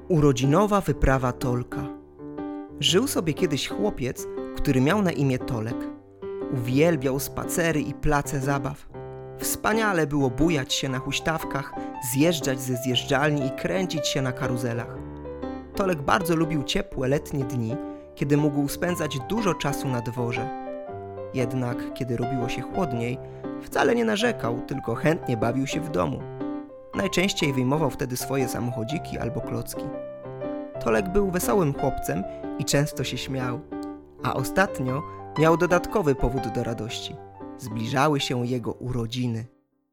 Urodzinowa wyprawa Tolka. Żył sobie kiedyś chłopiec, który miał na imię Tolek. Uwielbiał spacery i place zabaw. Wspaniale było bujać się na huśtawkach, zjeżdżać ze zjeżdżalni i kręcić się na karuzelach. Tolek bardzo lubił ciepłe letnie dni, kiedy mógł spędzać dużo czasu na dworze. Jednak kiedy robiło się chłodniej, wcale nie narzekał, tylko chętnie bawił się w domu. Najczęściej wyjmował wtedy swoje samochodziki albo klocki. Tolek był wesołym chłopcem i często się śmiał. A ostatnio miał dodatkowy powód do radości. Zbliżały się jego urodziny.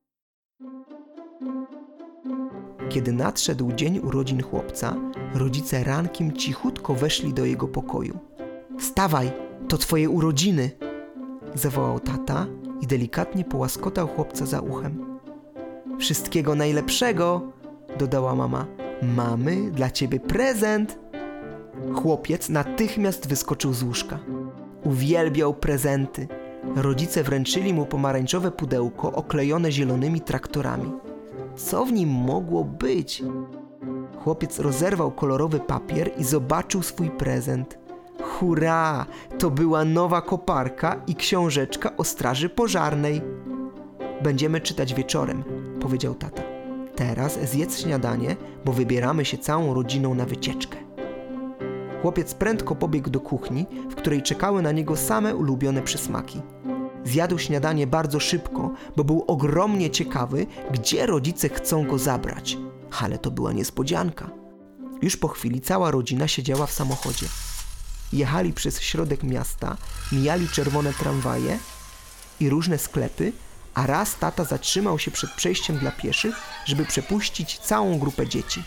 Kiedy nadszedł dzień urodzin chłopca, rodzice rankiem cichutko weszli do jego pokoju. „Wstawaj, to twoje urodziny!” zawołał tata i delikatnie połaskotał chłopca za uchem. „Wszystkiego najlepszego!” dodała mama. „Mamy dla ciebie prezent!” Chłopiec natychmiast wyskoczył z łóżka. Uwielbiał prezenty. Rodzice wręczyli mu pomarańczowe pudełko oklejone zielonymi traktorami. Co w nim mogło być? Chłopiec rozerwał kolorowy papier i zobaczył swój prezent. Hurra! To była nowa koparka i książeczka o straży pożarnej. „Będziemy czytać wieczorem”, powiedział tata. „Teraz zjedz śniadanie, bo wybieramy się całą rodziną na wycieczkę”. Chłopiec prędko pobiegł do kuchni, w której czekały na niego same ulubione przysmaki. Zjadł śniadanie bardzo szybko, bo był ogromnie ciekawy, gdzie rodzice chcą go zabrać. Ale to była niespodzianka. Już po chwili cała rodzina siedziała w samochodzie. Jechali przez środek miasta, mijali czerwone tramwaje i różne sklepy, a raz tata zatrzymał się przed przejściem dla pieszych, żeby przepuścić całą grupę dzieci.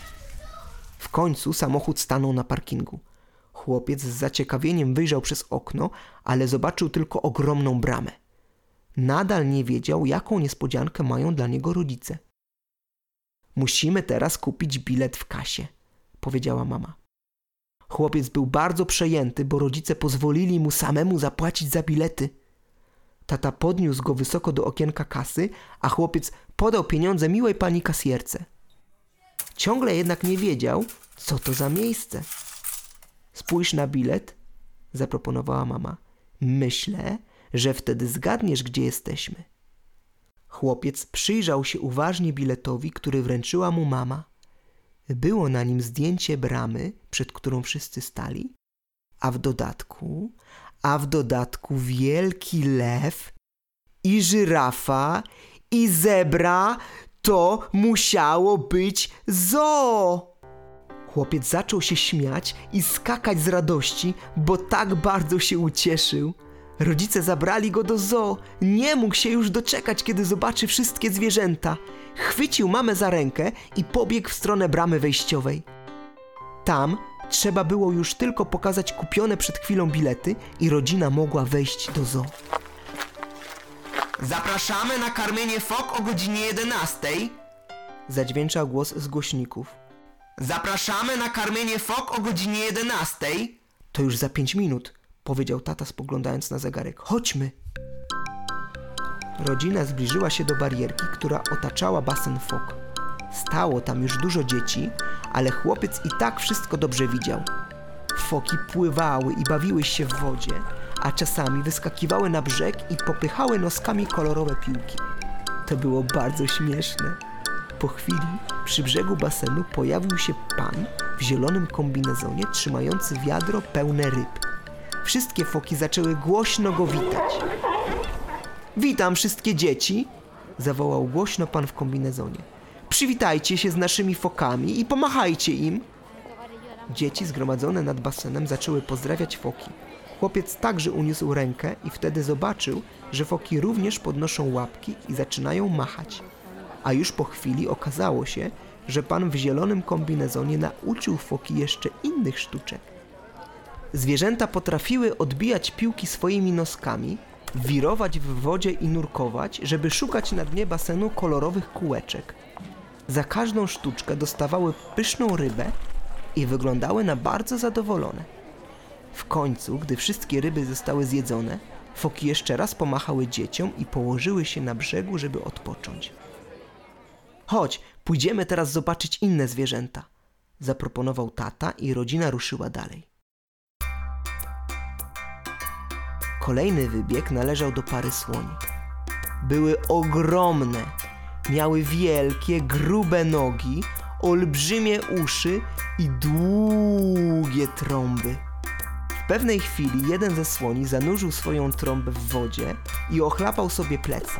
W końcu samochód stanął na parkingu. Chłopiec z zaciekawieniem wyjrzał przez okno, ale zobaczył tylko ogromną bramę. Nadal nie wiedział, jaką niespodziankę mają dla niego rodzice. „Musimy teraz kupić bilet w kasie”, powiedziała mama. Chłopiec był bardzo przejęty, bo rodzice pozwolili mu samemu zapłacić za bilety. Tata podniósł go wysoko do okienka kasy, a chłopiec podał pieniądze miłej pani kasjerce. Ciągle jednak nie wiedział, co to za miejsce. „Spójrz na bilet”, zaproponowała mama. „Myślę, że wtedy zgadniesz, gdzie jesteśmy”. Chłopiec przyjrzał się uważnie biletowi, który wręczyła mu mama. Było na nim zdjęcie bramy, przed którą wszyscy stali, a w dodatku wielki lew i żyrafa i zebra. To musiało być zoo! Chłopiec zaczął się śmiać i skakać z radości, bo tak bardzo się ucieszył. Rodzice zabrali go do zoo. Nie mógł się już doczekać, kiedy zobaczy wszystkie zwierzęta. Chwycił mamę za rękę i pobiegł w stronę bramy wejściowej. Tam trzeba było już tylko pokazać kupione przed chwilą bilety i rodzina mogła wejść do zoo. „Zapraszamy na karmienie fok o godzinie 11”, zadźwięczał głos z głośników. „Zapraszamy na karmienie fok o godzinie 11”. „To już za 5 minut”, powiedział tata, spoglądając na zegarek. „Chodźmy”. Rodzina zbliżyła się do barierki, która otaczała basen fok. Stało tam już dużo dzieci, ale chłopiec i tak wszystko dobrze widział. Foki pływały i bawiły się w wodzie, a czasami wyskakiwały na brzeg i popychały noskami kolorowe piłki. To było bardzo śmieszne. Po chwili przy brzegu basenu pojawił się pan w zielonym kombinezonie trzymający wiadro pełne ryb. Wszystkie foki zaczęły głośno go witać. „Witam wszystkie dzieci”, zawołał głośno pan w kombinezonie. „Przywitajcie się z naszymi fokami i pomachajcie im”. Dzieci zgromadzone nad basenem zaczęły pozdrawiać foki. Chłopiec także uniósł rękę i wtedy zobaczył, że foki również podnoszą łapki i zaczynają machać. A już po chwili okazało się, że pan w zielonym kombinezonie nauczył foki jeszcze innych sztuczek. Zwierzęta potrafiły odbijać piłki swoimi noskami, wirować w wodzie i nurkować, żeby szukać na dnie basenu kolorowych kółeczek. Za każdą sztuczkę dostawały pyszną rybę i wyglądały na bardzo zadowolone. W końcu, gdy wszystkie ryby zostały zjedzone, foki jeszcze raz pomachały dzieciom i położyły się na brzegu, żeby odpocząć. „Chodź, pójdziemy teraz zobaczyć inne zwierzęta”, zaproponował tata i rodzina ruszyła dalej. Kolejny wybieg należał do pary słoni. Były ogromne, miały wielkie, grube nogi, olbrzymie uszy i długie trąby. W pewnej chwili jeden ze słoni zanurzył swoją trąbę w wodzie i ochlapał sobie plecy.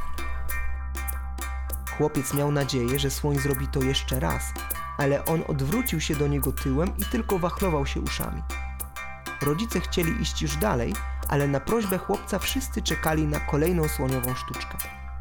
Chłopiec miał nadzieję, że słoń zrobi to jeszcze raz, ale on odwrócił się do niego tyłem i tylko wachlował się uszami. Rodzice chcieli iść już dalej, ale na prośbę chłopca wszyscy czekali na kolejną słoniową sztuczkę.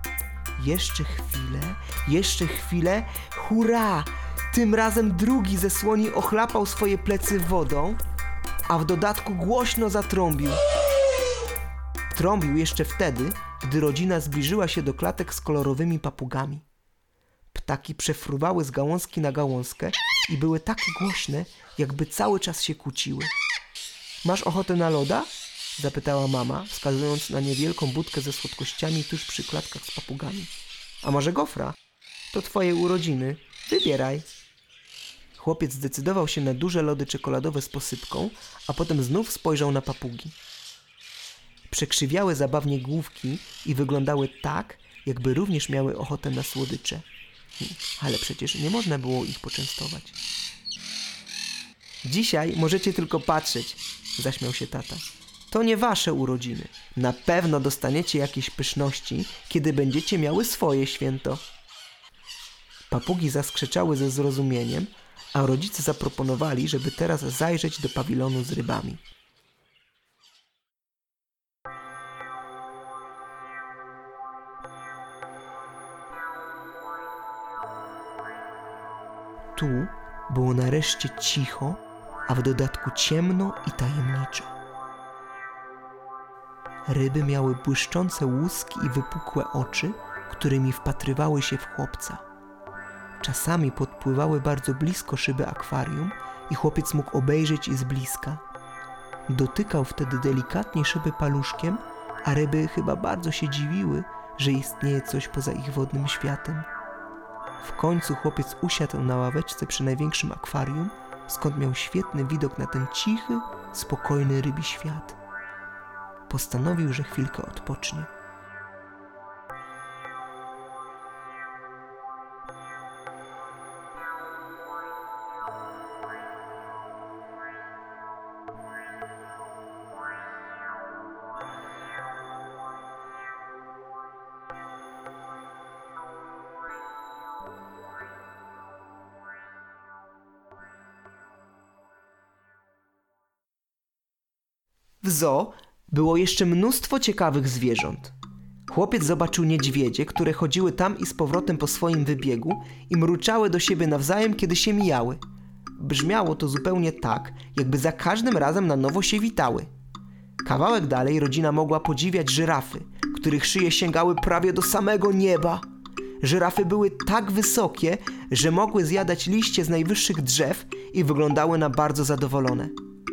Jeszcze chwilę, hurra! Tym razem drugi ze słoni ochlapał swoje plecy wodą, a w dodatku głośno zatrąbił. Trąbił jeszcze wtedy, gdy rodzina zbliżyła się do klatek z kolorowymi papugami. Ptaki przefruwały z gałązki na gałązkę i były tak głośne, jakby cały czas się kłóciły. Masz ochotę na loda? Zapytała mama, wskazując na niewielką budkę ze słodkościami tuż przy klatkach z papugami. A może gofra? To twoje urodziny. Wybieraj. Chłopiec zdecydował się na duże lody czekoladowe z posypką, a potem znów spojrzał na papugi. Przekrzywiały zabawnie główki i wyglądały tak, jakby również miały ochotę na słodycze. Ale przecież nie można było ich poczęstować. Dzisiaj możecie tylko patrzeć, zaśmiał się tata. To nie wasze urodziny. Na pewno dostaniecie jakieś pyszności, kiedy będziecie miały swoje święto. Papugi zaskrzeczały ze zrozumieniem, a rodzice zaproponowali, żeby teraz zajrzeć do pawilonu z rybami. Tu było nareszcie cicho, a w dodatku ciemno i tajemniczo. Ryby miały błyszczące łuski i wypukłe oczy, którymi wpatrywały się w chłopca. Czasami podpływały bardzo blisko szyby akwarium i chłopiec mógł obejrzeć je z bliska. Dotykał wtedy delikatnie szyby paluszkiem, a ryby chyba bardzo się dziwiły, że istnieje coś poza ich wodnym światem. W końcu chłopiec usiadł na ławeczce przy największym akwarium, skąd miał świetny widok na ten cichy, spokojny rybi świat. Postanowił, że chwilkę odpocznie. W zoo było jeszcze mnóstwo ciekawych zwierząt. Chłopiec zobaczył niedźwiedzie, które chodziły tam i z powrotem po swoim wybiegu i mruczały do siebie nawzajem, kiedy się mijały. Brzmiało to zupełnie tak, jakby za każdym razem na nowo się witały. Kawałek dalej rodzina mogła podziwiać żyrafy, których szyje sięgały prawie do samego nieba. Żyrafy były tak wysokie, że mogły zjadać liście z najwyższych drzew i wyglądały na bardzo zadowolone.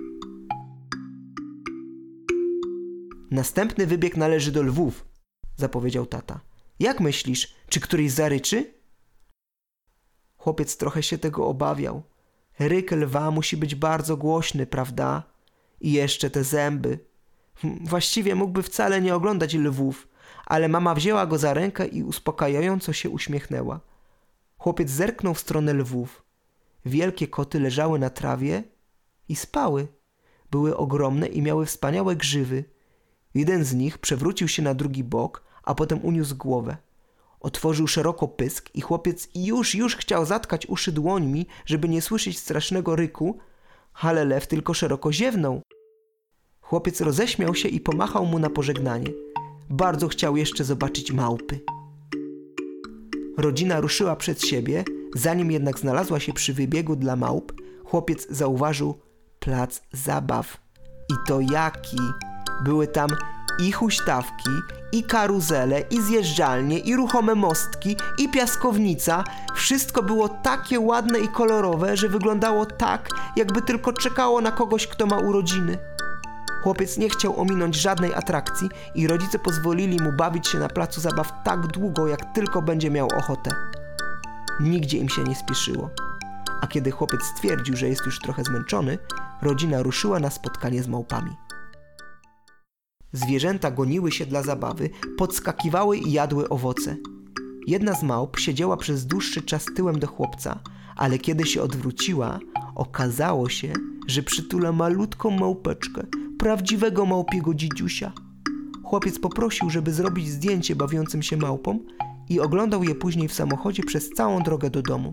Następny wybieg należy do lwów, zapowiedział tata. Jak myślisz, czy któryś zaryczy? Chłopiec trochę się tego obawiał. Ryk lwa musi być bardzo głośny, prawda? I jeszcze te zęby. Właściwie mógłby wcale nie oglądać lwów, ale mama wzięła go za rękę i uspokajająco się uśmiechnęła. Chłopiec zerknął w stronę lwów. Wielkie koty leżały na trawie i spały. Były ogromne i miały wspaniałe grzywy. Jeden z nich przewrócił się na drugi bok, a potem uniósł głowę. Otworzył szeroko pysk i chłopiec już chciał zatkać uszy dłońmi, żeby nie słyszeć strasznego ryku, ale lew tylko szeroko ziewnął. Chłopiec roześmiał się i pomachał mu na pożegnanie. Bardzo chciał jeszcze zobaczyć małpy. Rodzina ruszyła przed siebie, zanim jednak znalazła się przy wybiegu dla małp, chłopiec zauważył plac zabaw. I to jaki! Były tam i huśtawki, i karuzele, i zjeżdżalnie, i ruchome mostki, i piaskownica. Wszystko było takie ładne i kolorowe, że wyglądało tak, jakby tylko czekało na kogoś, kto ma urodziny. Chłopiec nie chciał ominąć żadnej atrakcji i rodzice pozwolili mu bawić się na placu zabaw tak długo, jak tylko będzie miał ochotę. Nigdzie im się nie spieszyło. A kiedy chłopiec stwierdził, że jest już trochę zmęczony, rodzina ruszyła na spotkanie z małpami. Zwierzęta goniły się dla zabawy, podskakiwały i jadły owoce. Jedna z małp siedziała przez dłuższy czas tyłem do chłopca, ale kiedy się odwróciła, okazało się, że przytula malutką małpeczkę, prawdziwego małpiego dzidziusia. Chłopiec poprosił, żeby zrobić zdjęcie bawiącym się małpom i oglądał je później w samochodzie przez całą drogę do domu.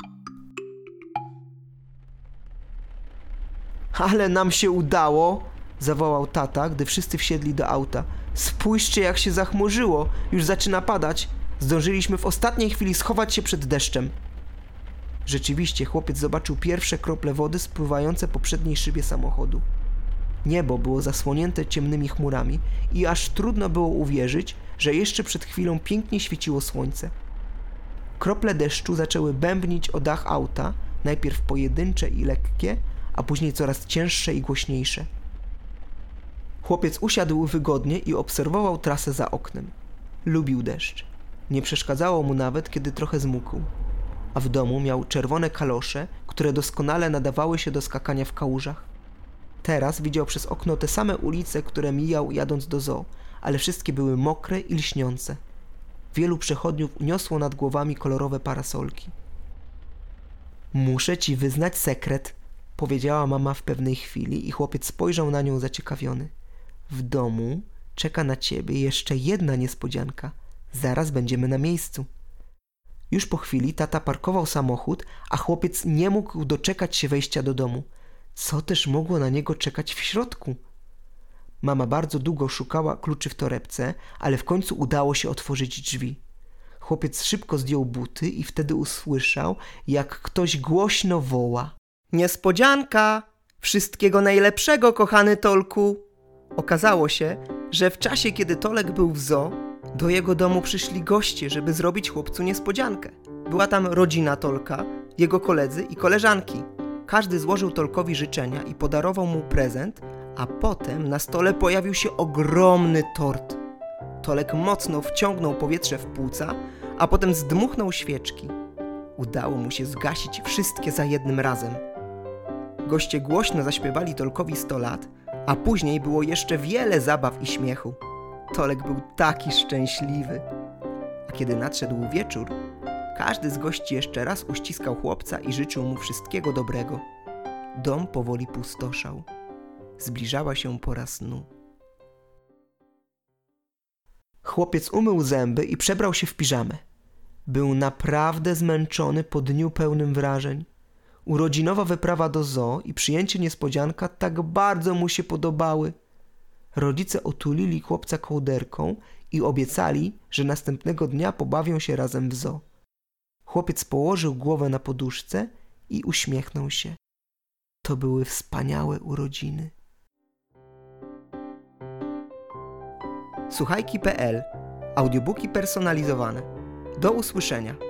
Ale nam się udało, zawołał tata, gdy wszyscy wsiedli do auta. Spójrzcie, jak się zachmurzyło, już zaczyna padać. Zdążyliśmy w ostatniej chwili schować się przed deszczem. Rzeczywiście, chłopiec zobaczył pierwsze krople wody spływające po przedniej szybie samochodu. Niebo było zasłonięte ciemnymi chmurami i aż trudno było uwierzyć, że jeszcze przed chwilą pięknie świeciło słońce. Krople deszczu zaczęły bębnić o dach auta, najpierw pojedyncze i lekkie, a później coraz cięższe i głośniejsze. Chłopiec usiadł wygodnie i obserwował trasę za oknem. Lubił deszcz. Nie przeszkadzało mu nawet, kiedy trochę zmógł. A w domu miał czerwone kalosze, które doskonale nadawały się do skakania w kałużach. Teraz widział przez okno te same ulice, które mijał jadąc do zoo, ale wszystkie były mokre i lśniące. Wielu przechodniów niosło nad głowami kolorowe parasolki. Muszę ci wyznać sekret, powiedziała mama w pewnej chwili i chłopiec spojrzał na nią zaciekawiony. W domu czeka na ciebie jeszcze jedna niespodzianka. Zaraz będziemy na miejscu. Już po chwili tata parkował samochód, a chłopiec nie mógł doczekać się wejścia do domu. Co też mogło na niego czekać w środku? Mama bardzo długo szukała kluczy w torebce, ale w końcu udało się otworzyć drzwi. Chłopiec szybko zdjął buty i wtedy usłyszał, jak ktoś głośno woła. Niespodzianka! Wszystkiego najlepszego, kochany Tolku! Okazało się, że w czasie, kiedy Tolek był w zoo, do jego domu przyszli goście, żeby zrobić chłopcu niespodziankę. Była tam rodzina Tolka, jego koledzy i koleżanki. Każdy złożył Tolkowi życzenia i podarował mu prezent, a potem na stole pojawił się ogromny tort. Tolek mocno wciągnął powietrze w płuca, a potem zdmuchnął świeczki. Udało mu się zgasić wszystkie za jednym razem. Goście głośno zaśpiewali Tolkowi 100 lat, a później było jeszcze wiele zabaw i śmiechu. Tolek był taki szczęśliwy. A kiedy nadszedł wieczór, każdy z gości jeszcze raz uściskał chłopca i życzył mu wszystkiego dobrego. Dom powoli pustoszał. Zbliżała się pora snu. Chłopiec umył zęby i przebrał się w piżamę. Był naprawdę zmęczony po dniu pełnym wrażeń. Urodzinowa wyprawa do zoo i przyjęcie niespodzianka tak bardzo mu się podobały. Rodzice otulili chłopca kołderką i obiecali, że następnego dnia pobawią się razem w zoo. Chłopiec położył głowę na poduszce i uśmiechnął się. To były wspaniałe urodziny. Słuchajki.pl. Audiobooki personalizowane. Do usłyszenia.